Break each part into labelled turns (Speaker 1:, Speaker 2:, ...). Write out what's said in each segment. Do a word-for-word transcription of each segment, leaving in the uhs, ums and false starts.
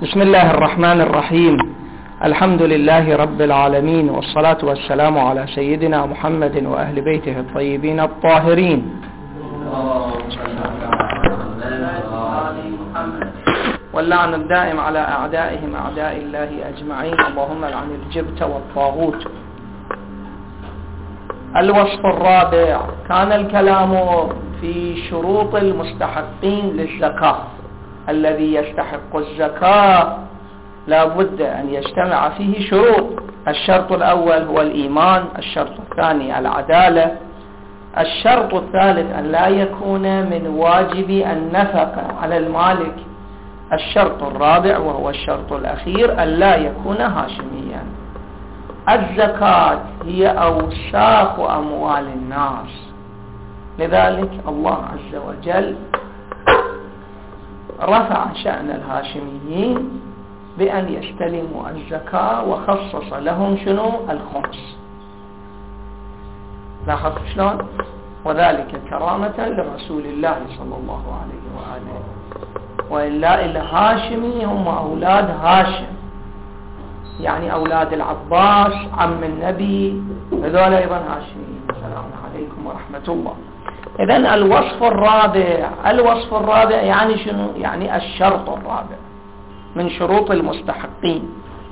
Speaker 1: بسم الله الرحمن الرحيم. الحمد لله رب العالمين، والصلاة والسلام على سيدنا محمد وأهل بيته الطيبين الطاهرين، واللعن الدائم على أعدائهم أعداء الله أجمعين، اللهم لعن الجبت والطاغوت. الوصف الرابع، كان الكلام في شروط المستحقين للزكاة. الذي يستحق الزكاة لا بد أن يجتمع فيه شروط. الشرط الأول هو الإيمان، الشرط الثاني العدالة، الشرط الثالث أن لا يكون من واجب النفقة على المالك، الشرط الرابع وهو الشرط الأخير أن لا يكون هاشميا. الزكاة هي أوساخ أموال الناس، لذلك الله عز وجل رفع شأن الهاشميين بأن يستلموا الزكاة وخصص لهم شنو؟ الخمس. لاحظت شلون؟ وذلك كرامة لرسول الله صلى الله عليه وآله. وإلا الهاشمي هم أولاد هاشم، يعني أولاد العباس عم النبي، هذول أيضا هاشميين. السلام عليكم ورحمة الله. إذن الوصف الرابع، الوصف الرابع يعني شنو؟ يعني الشرط الرابع من شروط المستحقين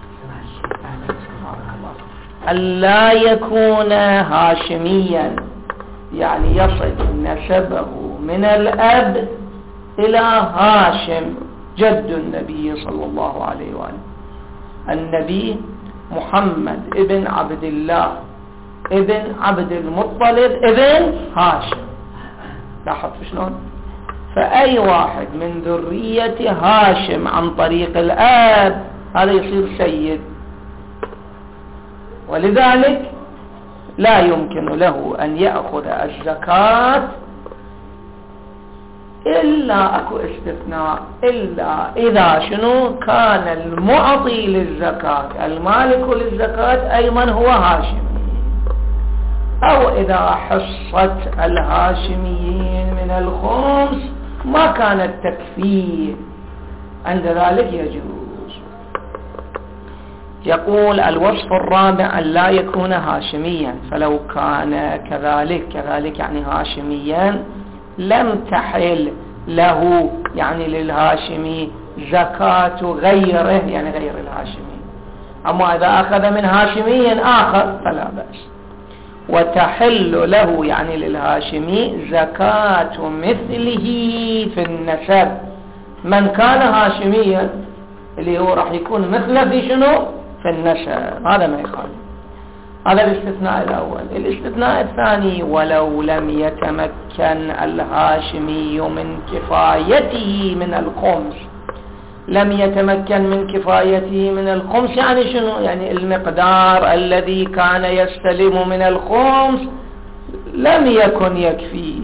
Speaker 1: ألا يكون هاشميا، يعني يصل نسبه من الأب إلى هاشم جد النبي صلى الله عليه وآله. النبي محمد ابن عبد الله ابن عبد المطلب ابن هاشم. لاحظت شلون؟ فأي واحد من ذرية هاشم عن طريق الآب هذا يصير سيد، ولذلك لا يمكن له أن يأخذ الزكاة إلا أكو استثناء، إلا إذا شنو؟ كان المعطي للزكاة المالك للزكاة أيضا هو هاشمي، أو إذا حصت الهاشميين من الخمس ما كانت تكفيه، عند ذلك يجوز. يقول الوصف الرابع أن لا يكون هاشميا، فلو كان كذلك، كذلك يعني هاشميا، لم تحل له يعني للهاشمي زكاة غيره، يعني غير الهاشمي. أما إذا أخذ من هاشمي آخر فلا بأس. وتحل له يعني للهاشمي زكاة مثله في النسب، من كان هاشميا اللي هو راح يكون مثله في شنو؟ في النسب، هذا ما يخالف. هذا الاستثناء الأول. الاستثناء الثاني، ولو لم يتمكن الهاشمي من كفايته من الخمس. لم يتمكن من كفايته من الخمس يعني شنو؟ يعني المقدار الذي كان يستلم من الخمس لم يكن يكفي،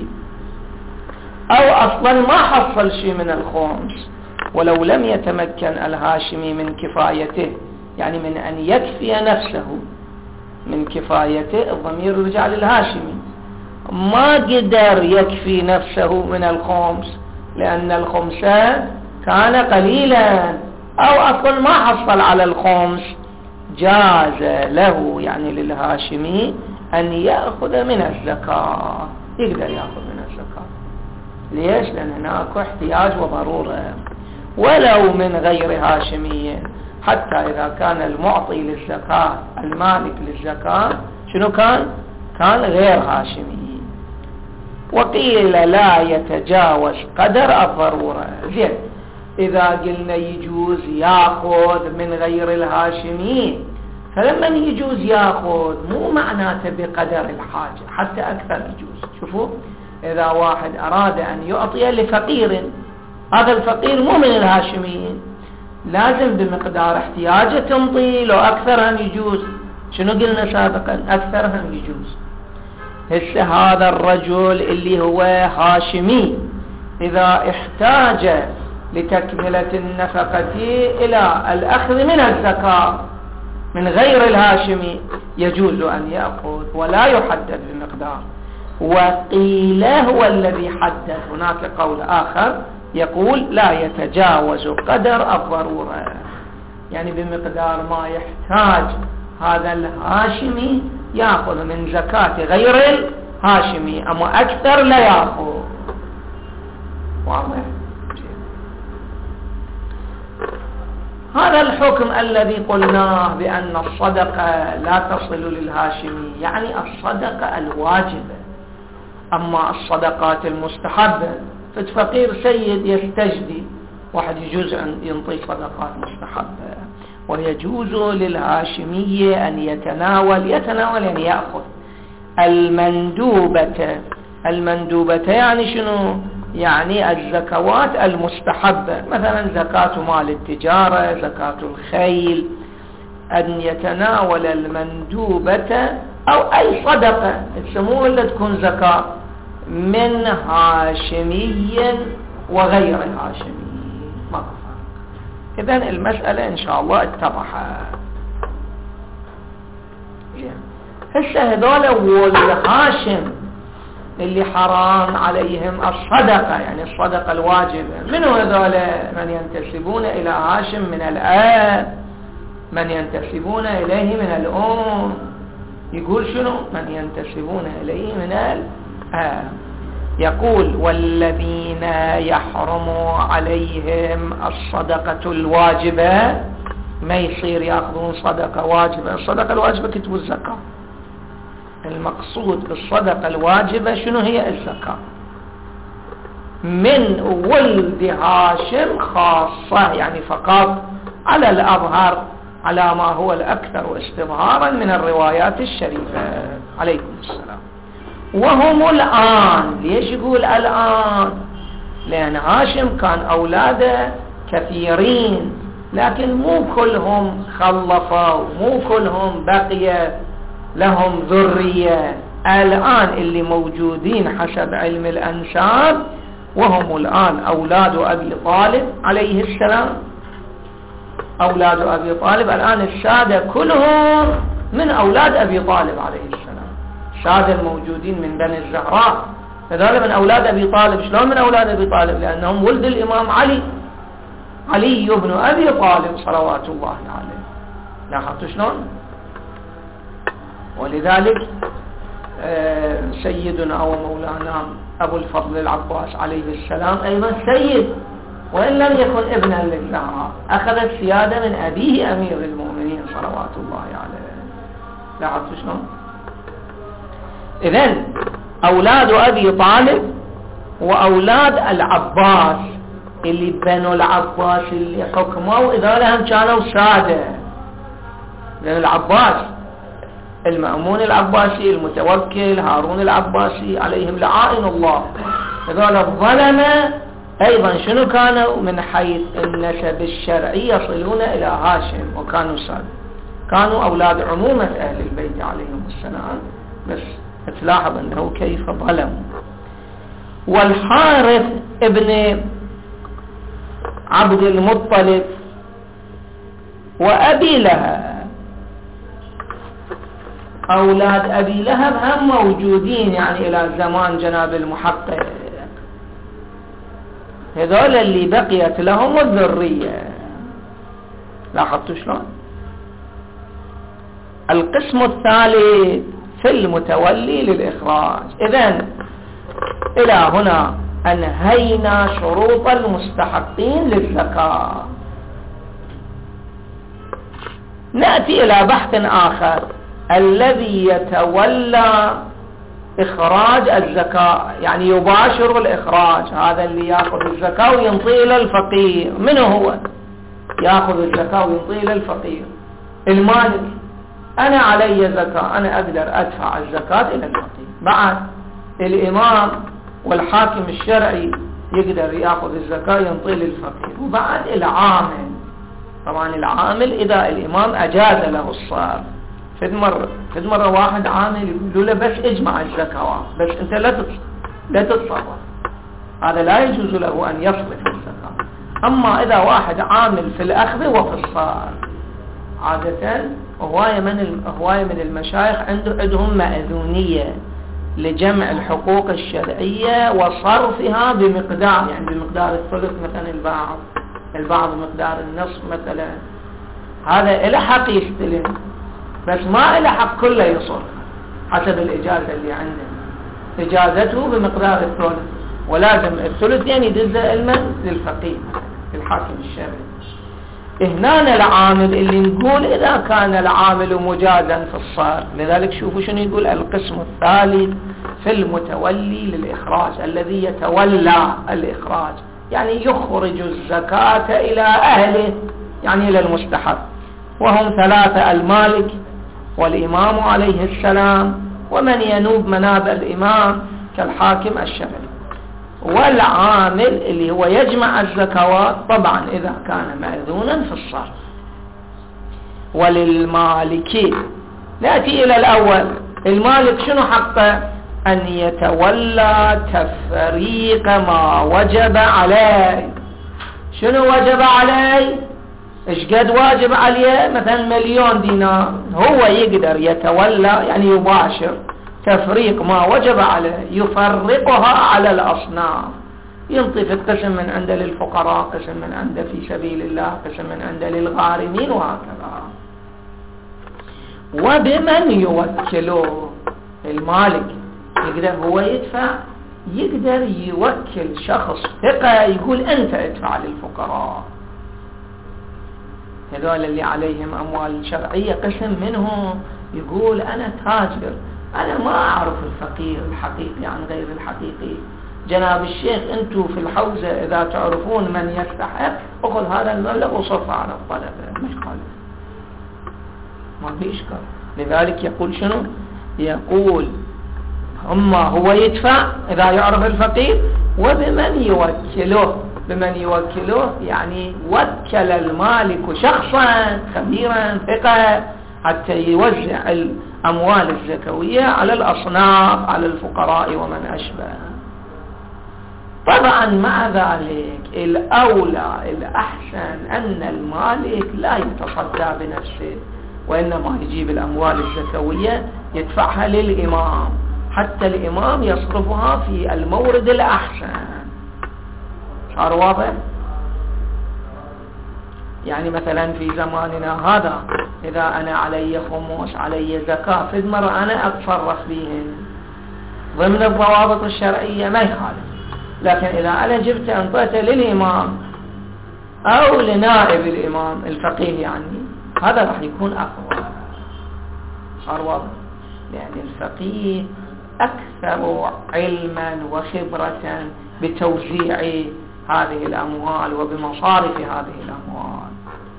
Speaker 1: أو أصلا ما حصل شيء من الخمس. ولو لم يتمكن الهاشمي من كفايته، يعني من أن يكفي نفسه من كفايته، الضمير رجع للهاشمي، ما قدر يكفي نفسه من الخمس لأن الخمسة كان قليلا، أو أصلا ما حصل على الخمس، جاز له يعني للهاشمي أن يأخذ من الزكاة، يقدر يأخذ من الزكاة. ليش؟ لأن هناك احتياج وضرورة. ولو من غير هاشمي، حتى إذا كان المعطي للزكاة المالك للزكاة شنو كان؟ كان غير هاشمي. وقيل لا يتجاوز قدر الضرورة. زين، إذا قلنا يجوز ياخذ من غير الهاشمي، فلما يجوز ياخذ مو معناته بقدر الحاجة، حتى أكثر يجوز. شوفوا، إذا واحد أراد أن يعطي لفقير، هذا الفقير مو من الهاشميين، لازم بمقدار احتياجه تمضي، لو أكثر هم يجوز. شنو قلنا سابقا؟ أكثر هم يجوز. هسه هذا الرجل اللي هو هاشمي إذا احتاج لتكملة النفقة إلى الأخذ من الزكاة من غير الهاشمي يجوز أن يأخذ ولا يحدد بمقدار. وقيل هو الذي حدد، هناك قول آخر يقول لا يتجاوز قدر الضرورة، يعني بمقدار ما يحتاج هذا الهاشمي يأخذ من زكاة غير الهاشمي، أما أكثر لا يأخذ. واضح؟ هذا الحكم الذي قلناه بأن الصدقة لا تصل للهاشمي يعني الصدقة الواجبة. أما الصدقات المستحبة فالفقير سيد يستجدي، واحد يجوز أن ينطي صدقات مستحبة، ويجوز للهاشمي أن يتناول يتناول يعني يأخذ المندوبة. المندوبة يعني شنو؟ يعني الزكوات المستحبة، مثلا زكاة مال التجارة، زكاة الخيل، أن يتناول المندوبة أو أي صدقة تسموه اللي تكون زكاة من هاشمي وغير هاشمي. ما فرق. إذن المسألة إن شاء الله اتضحت. هسه هذول والهاشم اللي حرام عليهم الصدقة، يعني الصدقة الواجبة، منو هذول؟ من ينتسبون إلى هاشم من الآب، من ينتسبون إليه من الأم. يقول شنو؟ من ينتسبون إليه من الآب. يقول والذين يحرم عليهم الصدقة الواجبة ما يصير يأخذون صدقة واجبة. الصدقة الواجبة كتب الزكاة. المقصود بالصدقة الواجبة شنو هي؟ الزكاة. من ولد هاشم خاصة، يعني فقط على الأظهر، على ما هو الأكثر استظهارا من الروايات الشريفة. عليكم السلام. وهم الآن، ليش يقول الآن؟ لأن هاشم كان أولاده كثيرين، لكن مو كلهم خلفوا، مو كلهم بقي لهم ذرية. الآن اللي موجودين حسب علم الأنساب وهم الآن أولاد أبي طالب عليه السلام. أولاد أبي طالب الآن السادة كلهم من أولاد أبي طالب عليه السلام. السادة الموجودين من بني الزهراء هذول من أولاد أبي طالب. شلون من أولاد أبي طالب؟ لأنهم ولد الإمام علي، علي بن أبي طالب صلوات الله عليه. لاحظتوا شلون؟ ولذلك سيدنا ومولانا أبو الفضل العباس عليه السلام أيضا سيد، وإن لم يكن ابنا للزهراء، أخذ السيادة من أبيه أمير المؤمنين صلوات الله عليه. لاحظتوا شلون؟ إذن أولاد أبي طالب وأولاد العباس اللي بنوا العباس اللي حكموا إذا لهم كانوا سادة. لأن العباس المأمون العباسي، المتوكل هارون العباسي عليهم لعائن الله، هذول الظلمة أيضا شنو كانوا؟ من حيث النسب الشرعي يصلون إلى هاشم وكانوا سادة، كانوا أولاد عمومة أهل البيت عليهم السلام، بس تلاحظ أنه كيف ظلموا. والحارث ابن عبد المطلب وأبي لهب، أولاد أبي لهب هم موجودين يعني إلى زمان جناب المحقق. هذول اللي بقيت لهم الذرية. لاحظتوا شلون؟ القسم الثالث في المتولي للإخراج. إذن إلى هنا أنهينا شروط المستحقين للزكاة. نأتي إلى بحث آخر، الذي يتولى إخراج الزكاة، يعني يباشر الإخراج، هذا اللي يأخذ الزكاة وينطي إلى الفقير. من هو يأخذ الزكاة وينطي إلى الفقير؟ المالك. أنا علي زكاة، أنا أقدر أدفع الزكاة إلى الفقير. بعد الإمام والحاكم الشرعي يقدر يأخذ الزكاة ينطي للفقير. وبعد العامل، طبعا العامل إذا الإمام أجاز له الصرف. فد مرة فد مرة واحد عامل يقول له بس اجمع الزكاة، بس أنت لا لا تتصرف، هذا لا يجوز له أن يصرف الزكاة. أما إذا واحد عامل في الأخذ وفي الصرف، عادة هواية من هواية من المشايخ عنده عندهم مأذونية، لجمع الحقوق الشرعية وصرفها بمقدار، يعني بمقدار الثلث مثلا البعض البعض مقدار النصف مثلا، هذا إلى حق يستلم، بس ما إلى حق كله يصرف حسب الإجازة اللي عنده. إجازته بمقدار الثلث، ولازم الثلث يعني يدزه المن للفقيه للحاكم الشرعي. هنا العامل اللي نقول إذا كان العامل مجازا في الصرف، لذلك شوفوا شنو يقول القسم الثالث في المتولي للإخراج، الذي يتولى الإخراج يعني يخرج الزكاة إلى أهله، يعني إلى المستحق، وهم ثلاثة: المالك والإمام عليه السلام ومن ينوب مناب الإمام كالحاكم الشرعي. والعامل اللي هو يجمع الزكوات طبعا إذا كان مأذونا في الصرف. وللمالك نأتي إلى الأول، المالك شنو حقه؟ أن يتولى تفريق ما وجب عليه. شنو وجب عليه؟ إيش قد واجب عليه؟ مثلا مليون دينار، هو يقدر يتولى يعني يباشر تفريق ما وجب عليه، يفرقها على الأصناف، ينطي قسم من عنده للفقراء، قسم من عنده في سبيل الله، قسم من عنده للغارمين، وهكذا. وبمن يوكله؟ المالك يقدر هو يدفع، يقدر يوكل شخص ثقة يقول أنت ادفع للفقراء، هذول اللي عليهم أموال شرعية، قسم منهم يقول أنا تاجر، أنا ما أعرف الفقير الحقيقي عن غير الحقيقي، جناب الشيخ أنتوا في الحوزة إذا تعرفون من يستحق أخذ هذا المبلغ وصرفه على الطلبة، مش خالف، ما في إشكال. لذلك يقول شنو؟ يقول أما هو يدفع إذا يعرف الفقير، وبمن يوكله. بمن يوكله يعني وكل المالك شخصا خبيرا ثقة حتى يوزع الأموال الزكوية على الأصناف، على الفقراء ومن أشبه. طبعا مع ذلك الأولى الأحسن أن المالك لا يتصدى بنفسه، وإنما يجيب الأموال الزكوية يدفعها للإمام حتى الإمام يصرفها في المورد الأحسن. صار واضح؟ يعني مثلا في زماننا هذا إذا أنا علي خمس علي زكاة في المرة أنا أتصرف بهن ضمن الضوابط الشرعية ما يخالف، لكن إذا أنا جبت أنطيته للإمام أو لنائب الإمام الفقيه يعني هذا راح يكون أقوى. صار واضح؟ يعني الفقيه أكثر علما وخبرة بتوزيع هذه الأموال وبمصارف هذه الأموال.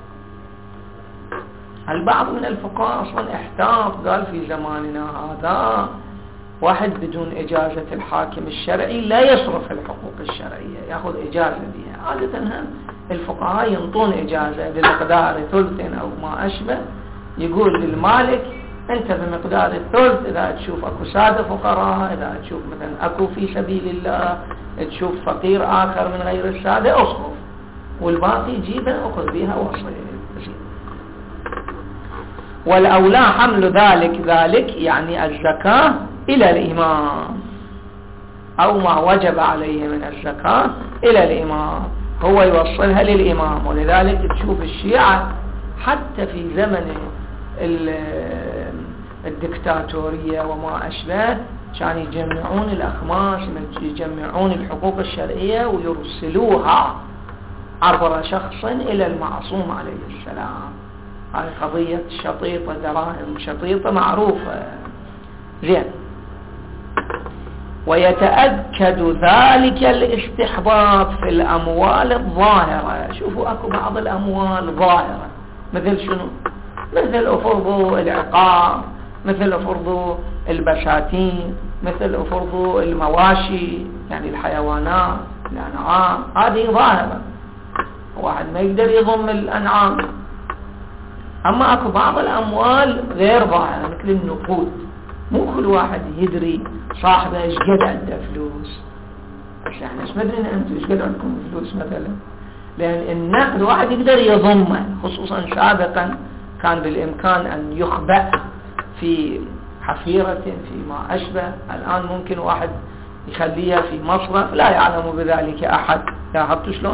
Speaker 1: البعض من الفقهاء أصلا احتاط، قال في زماننا هذا واحد بدون إجازة الحاكم الشرعي لا يصرف الحقوق الشرعية، يأخذ إجازة بها. عادة هم الفقهاء ينطون إجازة بمقدار ثلث أو ما أشبه، يقول للمالك أنت بمقدار الثلث، إذا تشوف أكو سادة فقراء، إذا تشوف مثلا أكو في سبيل الله، تشوف فقير آخر من غير السادة أصرف، والباقي جيبه أخذ بها وصل. والأولى حمل ذلك ذلك يعني الزكاة إلى الإمام، أو ما وجب عليه من الزكاة إلى الإمام، هو يوصلها للإمام. ولذلك تشوف الشيعة حتى في زمن الدكتاتورية وما أشبه كانوا يجمعون الأخماس، يجمعون الحقوق الشرعية ويرسلوها عبر شخص إلى المعصوم عليه السلام. هذه قضية شطيطة، دراهم شطيطة معروفة. زين. ويتأكد ذلك الاستحباب في الأموال الظاهرة. شوفوا أكو بعض الأموال ظاهرة مثل شنو؟ مثل أفرض العقار، مثل أفرض البساتين، مثل أفرض المواشي يعني الحيوانات الأنعام، هذه ظاهرة، واحد ما يقدر يضم الأنعام. أما أكو بعض الأموال غير ظاهرة مثل النقود، مو كل واحد يدري صاحبه إيش قد عنده فلوس. بس احنا إيش مدري أنتم إيش قد عندكم فلوس مثلا، لأن النقد واحد يقدر يضمه، خصوصا سابقا كان بالإمكان أن يخبأ في حفيرة فيما أشبه. الآن ممكن واحد يخليها في مصرف لا يعلم بذلك أحد. لاحظتوا شلون؟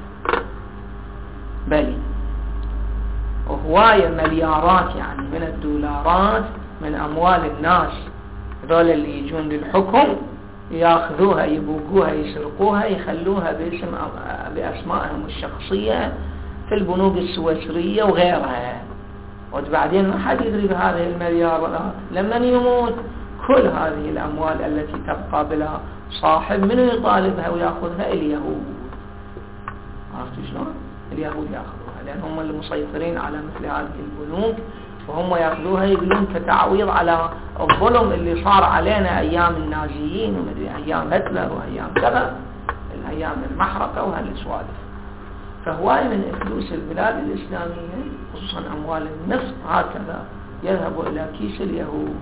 Speaker 1: بل هواية مليارات يعني من الدولارات من أموال الناس هذول اللي يجون للحكم ياخذوها يبوقوها يسرقوها يخلوها باسم بأسمائهم الشخصية في البنوك السويسرية وغيرها، وبعدين ما حد يدري بهذه المليارات. لما يموت كل هذه الأموال التي تبقى بلا صاحب من يطالبها ويأخذها؟ اليهود. عرفتوا شلون؟ اليهود يأخذوها لأن هم المسيطرين على مثل هذه البنوك، وهم يأخذوها يقولون كتعويض على الظلم اللي صار علينا أيام النازيين وأيام هتلر وأيام كذا الأيام المحرقة وهالسوالف. فهواية من فلوس البلاد الإسلامية خصوصا أموال النفط هكذا يذهب إلى كيس اليهود.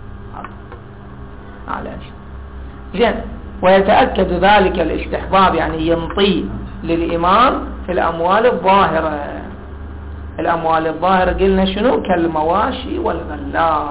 Speaker 1: علاش زين. ويتأكد ذلك الاستحباب يعني ينطي للإمام في الأموال الظاهرة. الأموال الظاهرة قلنا شنو؟ كالمواشي والغلات.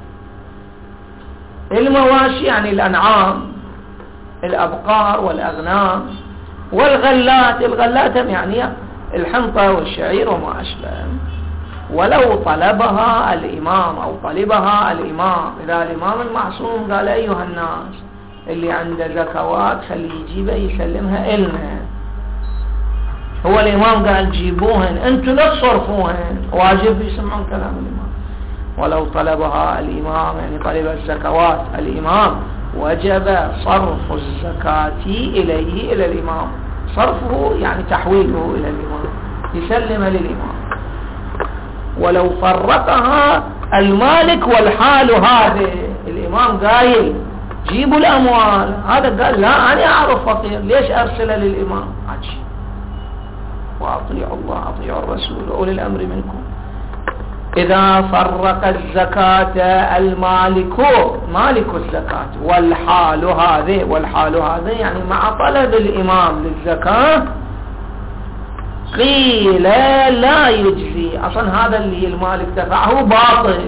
Speaker 1: المواشي يعني الأنعام الأبقار والأغنام، والغلات الغلات يعني الحنطة والشعير وما أشبه. ولو طلبها الإمام أو طلبها الإمام، إذا الإمام المعصوم قال أيها الناس اللي عنده زكوات خلي يجيبها يسلمها إلنا، هو الإمام قال جيبوهن أنتوا لا تصرفوهن، واجب يسمعون كلام الإمام. ولو طلبها الإمام يعني طلب الزكوات الإمام وجب صرف الزكاة إليه إلى الإمام، صرفه يعني تحويله إلى الإمام يسلم للإمام. ولو فرقها المالك والحال هذا، الإمام قايل جيبوا الأموال، هذا قال لا أنا أعرف فقير ليش أرسل للإمام؟ عجي. وأطيعوا الله أطيعوا الرسول وأولي الأمر منكم. إذا فرق الزكاة المالك مالك الزكاة والحال هذا، والحال هذا يعني مع طلب الإمام للزكاة، قيل لا يجزي. أصلا هذا اللي المالك دفعه باطل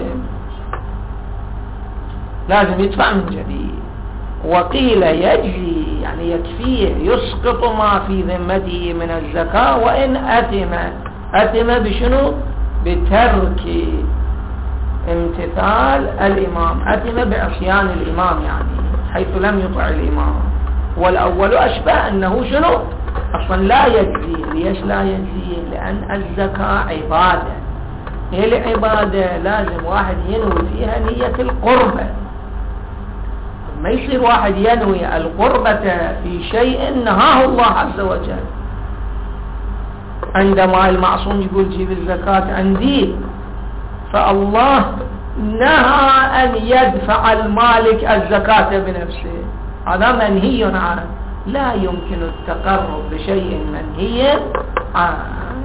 Speaker 1: لازم يدفع من جديد. وقيل يجزي يعني يكفيه يسقط ما في ذمته من الزكاة وإن أثم. أثم بشنو؟ بترك امتثال الإمام، أثم بعصيان الإمام يعني حيث لم يطع الإمام. والأول أشبه أنه شنو؟ أصلا لا يجزي. ليش لا يجزي؟ لأن الزكاة عبادة، هي العبادة لازم واحد ينوي فيها نية القربة. ما يصير واحد ينوي القربة في شيء نهاه الله عز وجل. عندما المعصوم يقول جيب الزكاة عندي، فالله نهى أن يدفع المالك الزكاة بنفسه، هذا منهي عنه. لا يمكن التقرب بشيء منهي عنه.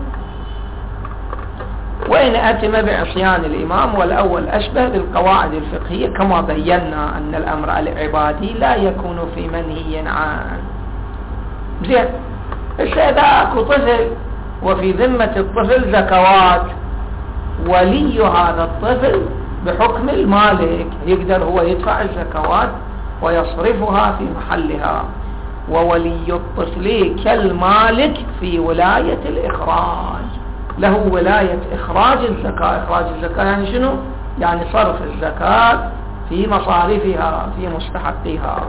Speaker 1: وإن أتم بعصيان الإمام، والأول أشبه بالقواعد الفقهية كما بينا أن الأمر العبادي لا يكون في منهي عنه. زين. إذا أكو طفل وفي ذمة الطفل زكوات، ولي هذا الطفل بحكم المالك يقدر هو يدفع الزكوات ويصرفها في محلها. وولي الطفل كالمالك في ولاية الإخراج، له ولاية إخراج الزكاة. إخراج الزكاة يعني شنو؟ يعني صرف الزكاة في مصارفها في مستحقها.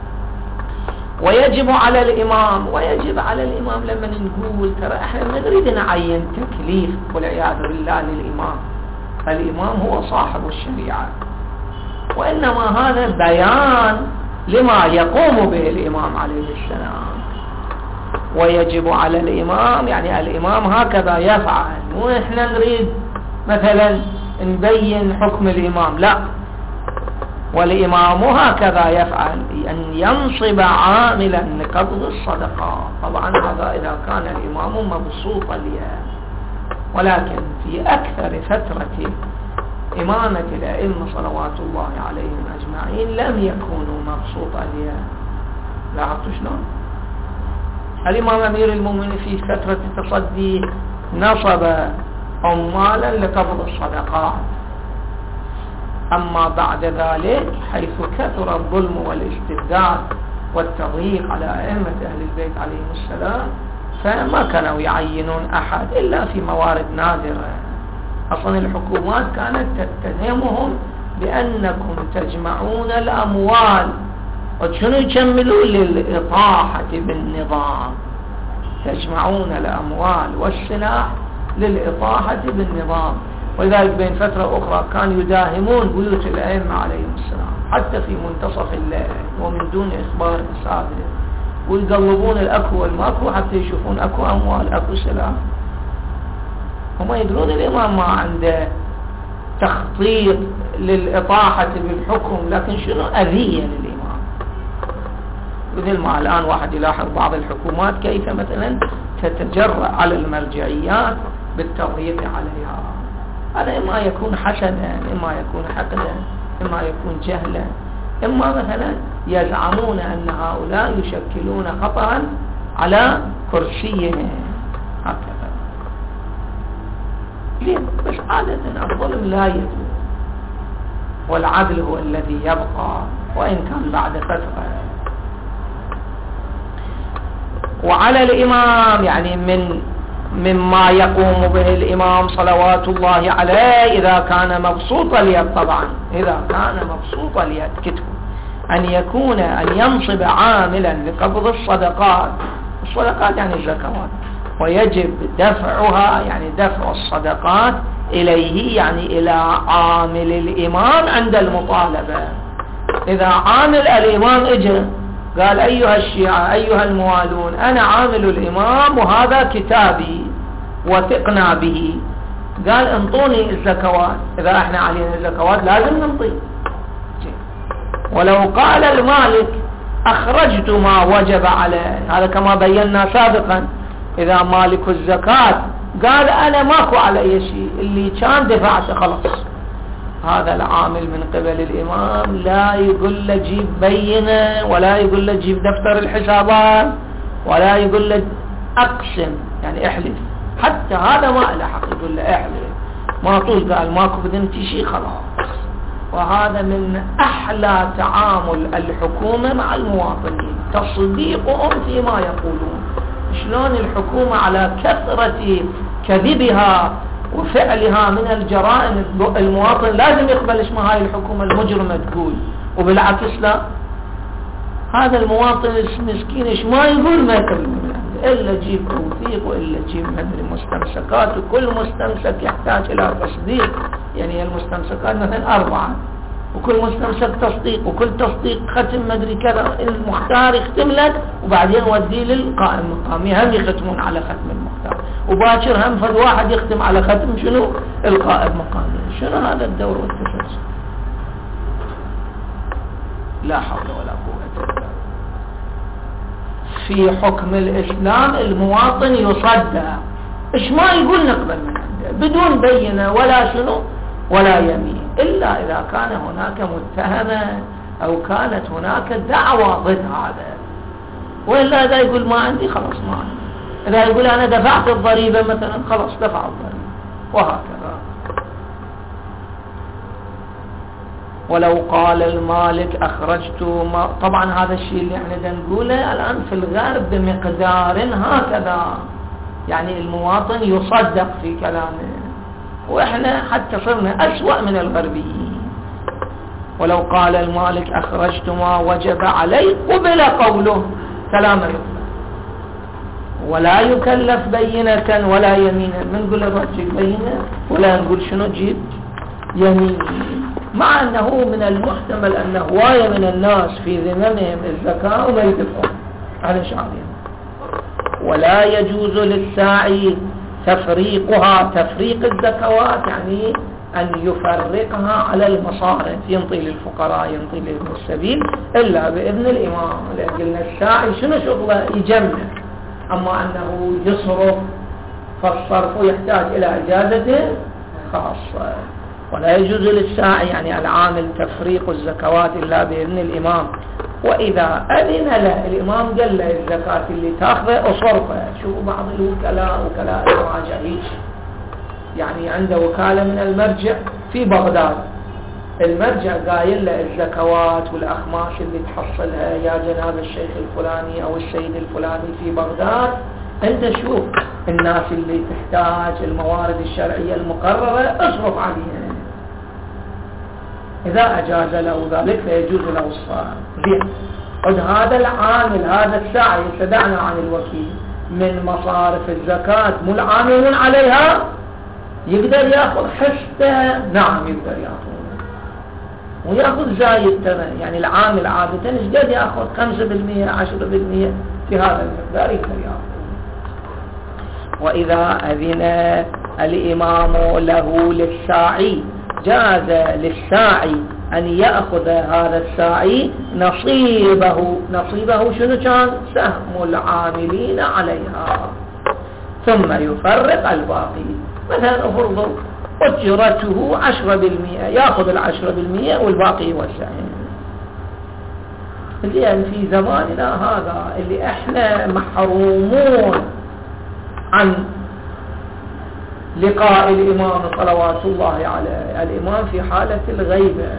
Speaker 1: ويجب على الإمام، ويجب على الإمام لما نقول ترى احنا نريد نعين تكليف والعياذ بالله للإمام، فالإمام هو صاحب الشريعة، وإنما هذا بيان لما يقوم به الإمام عليه السلام. ويجب على الإمام يعني الإمام هكذا يفعل، مو احنا نريد مثلا نبين حكم الإمام، لا، والإمام هكذا يفعل أن ينصب عاملا لقبض الصدقات. طبعا هذا إذا كان الإمام مبسوط اليد، ولكن في أكثر فترة إمامة الأئمة صلوات الله عليهم أجمعين لم يكونوا مبسوط اليد. لاحظتوا شلون؟ الإمام أمير المؤمنين في فترة التصدي نصب عمالا لقبض الصدقات، أما بعد ذلك حيث كثر الظلم والاستبداد والتضييق على أئمة أهل البيت عليهم السلام فما كانوا يعينون أحد إلا في موارد نادرة. أصلا الحكومات كانت تتهمهم بأنكم تجمعون الأموال، وشنو يكملوا للإطاحة بالنظام، تجمعون الأموال والسلاح للإطاحة بالنظام. ولذلك بين فترة أخرى كانوا يداهمون بيوت الأئمة عليهم السلام حتى في منتصف الليل ومن دون إخبار سابق، ويقلبون الأكو والماكو حتى يشوفون أكو أموال أكو سلاح. هم يدرون الإمام ما عنده تخطيط للإطاحة بالحكم، لكن شنو أذية للإمام. مثل ما الآن واحد يلاحظ بعض الحكومات كيف مثلا تتجرأ على المرجعيات بالتضييق عليها. هذا إما يكون حسدا، إما يكون حقدا، إما يكون جهلا، إما مثلا يزعمون أن هؤلاء يشكلون خطرا على كرسيهم هكذا. ليه؟ بس عادة الظلم لا يدوم والعدل هو الذي يبقى وإن كان بعد فترة. وعلى الإمام يعني من مما يقوم به الإمام صلوات الله عليه إذا كان مبسوط اليد، طبعا إذا كان مبسوط اليد كتبه، أن يكون أن ينصب عاملا لقبض الصدقات. الصدقات يعني الزكوات، ويجب دفعها يعني دفع الصدقات إليه يعني إلى عامل الإمام عند المطالبة. إذا عامل الإمام اجى قال أيها الشيعة أيها الموالون أنا عامل الإمام وهذا كتابي وثقنا به، قال انطوني الزكوات، إذا احنا علينا الزكوات لازم ننطي. ولو قال المالك أخرجت ما وجب عليه، هذا كما بينا سابقا، إذا مالك الزكاة قال أنا ماكو علي شيء اللي كان دفعته خلاص، هذا العامل من قبل الإمام لا يقول له جيب بينة، ولا يقول له جيب دفتر الحسابات، ولا يقول له أقسم يعني احلف، حتى هذا ما له حق يقول له احلف. ما طول قال ماكو بدنتي شيء خلاص. وهذا من أحلى تعامل الحكومة مع المواطنين، تصديقهم فيما يقولون. شلون الحكومة على كثرة كذبها وفعلها من الجرائم المواطن لازم يقبل ايش ما هاي الحكومة المجرمة تقول، وبالعكس لا، هذا المواطن المسكين ايش ما يقول ما يقبل من عنده، الا جيب توثيق والا جيب مدري مستمسكات، وكل مستمسك يحتاج الى تصديق. يعني المستمسكات مثلا اربعة وكل مستمسك تصديق، وكل تصديق ختم مدري كذا، المختار يختم لك وبعدين وديه للقائم مقامي هم يختمون على ختم المختار، وباكر هم فد واحد يختم على ختم شنو القائم مقامي. شنو هذا الدور والتسلسل؟ لا حول ولا قوة إلا بالله. في حكم الإسلام المواطن يصدى ايش ما يقول نقبل من عنده بدون بينة ولا شنو ولا يمين، إلا إذا كان هناك متهمة أو كانت هناك دعوة ضد هذا، وإلا إذا يقول ما عندي خلاص ما عندي، إذا يقول أنا دفعت الضريبة مثلا خلاص دفع الضريبة، وهكذا. ولو قال المالك أخرجت ما، طبعا هذا الشيء اللي احنا نقوله الآن في الغرب بمقدار هكذا، يعني المواطن يصدق في كلامه، وإحنا حتى صرنا أسوأ من الغربيين. ولو قال المالك أخرجت ما وجب عليه قبل قوله، كلامه يقبل ولا يكلف بينة ولا يمينا. من نقول له تجيب بينة ولا نقول شنو تجيب يمين، مع أنه من المحتمل أن هواية من الناس في ذممهم الزكاة وما يدفعون على شعبهم. ولا يجوز للساعي تفريقها، تفريق الزكوات يعني أن يفرقها على المصارف، ينطي للفقراء ينطي لابن السبيل، إلا بإذن الإمام. لأن الساعي شنو شغله؟ يجمع، أما أنه يصرف فالصرف يحتاج إلى إجازة خاصة. ولا يجوز للساعي يعني العامل تفريق الزكوات إلا بإذن الإمام. وإذا أذن له الإمام قال له الزكاة اللي تاخذه أصرفه. شوفوا بعض الوكلاء وكلاء المراجعين يعني عنده وكالة من المرجع في بغداد، المرجع قايل له الزكوات والأخماس اللي تحصلها يا جناب الشيخ الفلاني أو السيد الفلاني في بغداد، أنت شوف الناس اللي تحتاج الموارد الشرعية المقررة اصرف عليها. إذا أجاز له ذلك فيجوز له الصرف. زين، قد هذا العامل هذا الساعي يتدعنا عن الوكيل من مصارف الزكاة مو العاملون عليها يقدر يأخذ حسته؟ نعم يقدر يأخذ، ويأخذ زايد تمام. يعني العامل عادة ايش يأخذ؟ خمسة بالمئة عشرة بالمئة في هذا المقدار يقدر يأخذ. وإذا أذن الإمام له للساعي جاز للساعي أن يأخذ هذا الساعي نصيبه. نصيبه شنو كان؟ سهم العاملين عليها، ثم يفرق الباقي. مثلا أفرضوا أجرته عشرة بالمئة، يأخذ العشرة بالمئة والباقي يوزعين. لأن في زماننا هذا اللي احنا محرومون عن لقاء الإمام صلوات الله عليه، الإمام في حالة الغيبة،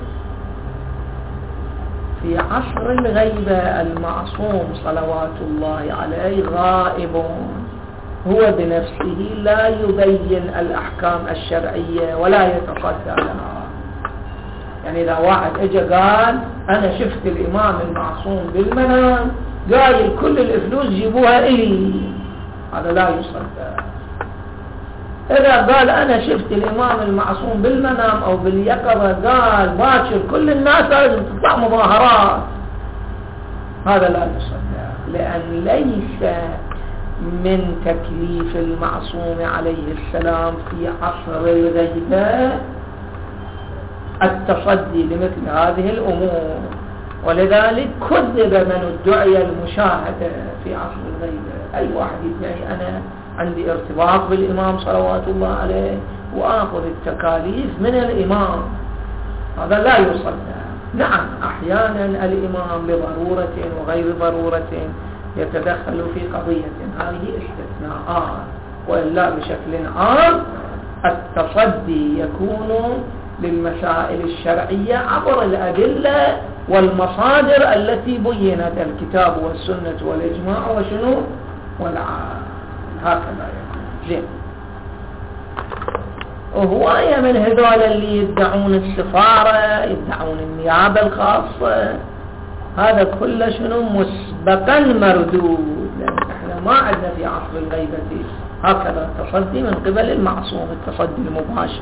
Speaker 1: في عصر الغيبة المعصوم صلوات الله عليه غائب، هو بنفسه لا يبين الأحكام الشرعية ولا يتصدى لها. يعني إذا واحد اجى قال أنا شفت الإمام المعصوم بالمنام قايل كل الفلوس جيبوها إلي، هذا لا يصدى. إذا قال أنا شفت الإمام المعصوم بالمنام أو باليقظة قال باكر كل الناس لازم تطلع مظاهرات، هذا لا يصدى، لأن ليس من تكليف المعصوم عليه السلام في عصر الغيبة التصدي لمثل هذه الأمور. ولذلك كذب من ادعي المشاهدة في عصر الغيبة. أي واحد يدعي أنا عندي ارتباط بالإمام صلوات الله عليه وآخذ التكاليف من الإمام، هذا لا يصدى. نعم أحيانا الإمام بضرورة وغير ضرورة يتدخل في قضية، هذه استثناءات، وإلا بشكل عام التصدي يكون للمسائل الشرعية عبر الأدلة والمصادر التي بينت الكتاب والسنة والإجماع وشنو والعام، هكذا يكون. زين، وهواية من هذول اللي يدعون السفارة يدعون النيابة الخاصة، هذا كله شنو مسبقا مردود، لأن احنا ما عندنا في عصر الغيبة هكذا التصدي من قبل المعصوم، التصدي المباشر.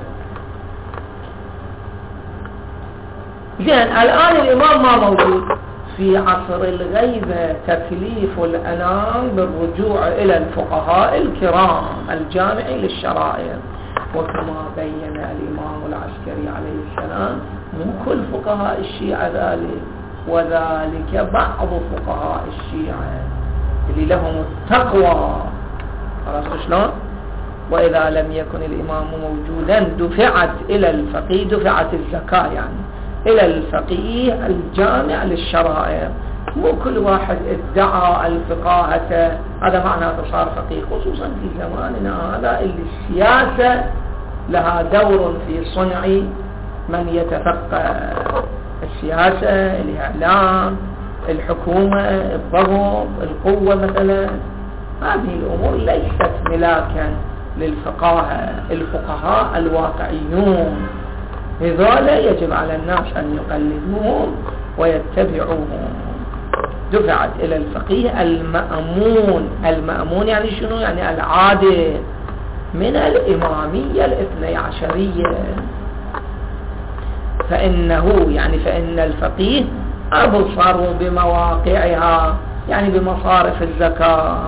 Speaker 1: زين، الآن الإمام ما موجود، في عصر الغيبة تكليف الأنام بالرجوع إلى الفقهاء الكرام الجامعي للشرائع، وكما بين الإمام العسكري عليه السلام من كل فقهاء الشيعة ذلك، وذلك بعض فقهاء الشيعة اللي لهم التقوى. خلاص شلون؟ وإذا لم يكن الإمام موجودا دفعت إلى الفقيه، دفعت الزكاة يعني إلى الفقيه الجامع للشرائع. مو كل واحد ادعى الفقاهة هذا معناه صار فقيه، خصوصا في زماننا هذا اللي السياسة لها دور في صنع من يتفقه. السياسة، الإعلام، الحكومة، الضغط، القوة مثلا، هذه الأمور ليست ملاكا للفقهاء. الفقهاء الواقعيون هذول يجب على الناس أن يقلدوهم ويتبعوهم. دفعت إلى الفقيه المأمون. المأمون يعني شنو؟ يعني العادل من الإمامية الاثني عشرية. فإنه يعني فإن الفقيه أبصر بمواقعها، يعني بمصارف الزكاة.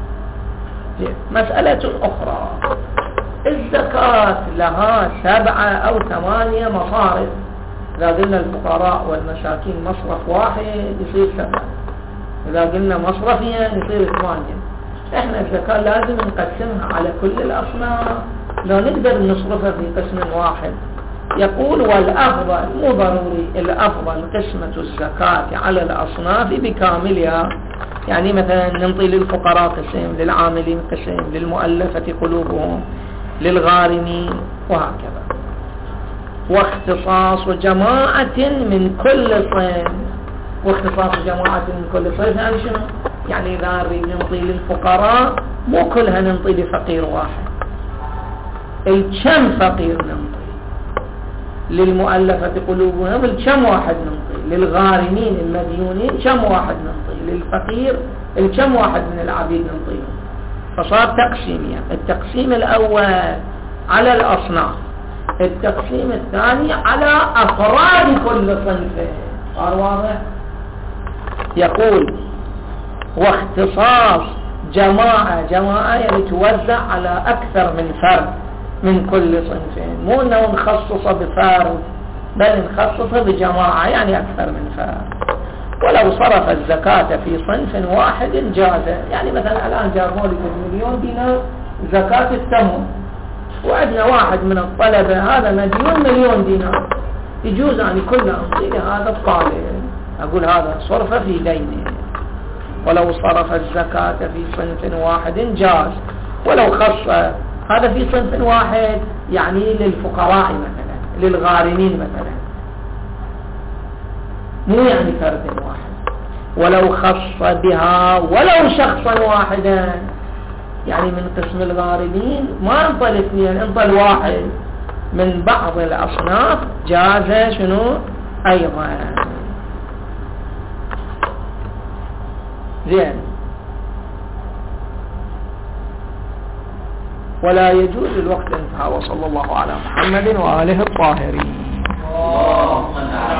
Speaker 1: مسألة أخرى، الزكاة لها سبعة أو ثمانية مصارف. إذا قلنا الفقراء والمساكين مصرف واحد يصير سبعة، إذا قلنا مصرفين يصير ثمانية. إحنا الزكاة لازم نقسمها على كل الأصناف، لا نقدر نصرفها في قسم واحد. يقول والأفضل، مو ضروري، الأفضل قسمة الزكاة على الأصناف بكاملها. يعني مثلا ننطي للفقراء قسم، للعاملين قسم، للمؤلفة قلوبهم، للغارمين، وهكذا. واختصاص جماعة من كل صنف. واختصاص جماعة من كل صنف يعني شنو؟ يعني إذا نريد ننطي للفقراء مو كلها ننطي لفقير واحد، الكم فقير ننطي، للمؤلفة قلوبهم الكم واحد ننطي، للغارمين المديونين كم واحد ننطي، للفقير الكم واحد من العبيد ننطيهم. فصار تقسيمية، التقسيم الأول على الأصناف، التقسيم الثاني على أفراد كل صنف. صار واضح؟ يقول واختصاص جماعة، جماعة يعني توزع على أكثر من فرد من كل صنف، مو أنه نخصص بفرد بل نخصص بجماعة يعني أكثر من فرد. ولو صرف الزكاة في صنف واحد جاز، يعني مثلا الآن جاب مولد مليون دينار زكاة التموين، وعندنا واحد من الطلبة هذا مديون مليون دينار، يجوز أن كل أنطي هذا الطالب، أقول هذا صرف في دينه. ولو صرف الزكاة في صنف واحد جاز، ولو خص هذا في صنف واحد يعني للفقراء مثلا، للغارمين مثلا، مو يعني فرد واحد. ولو خص بها ولو شخصا واحدا، يعني من قسم الغارمين ما انطى الاثنين، انطى الواحد من بعض الأصناف جاز شنو أيضا. زين. ولا يجوز الوقت انتهى. وصلى الله على محمد وآله الطاهرين.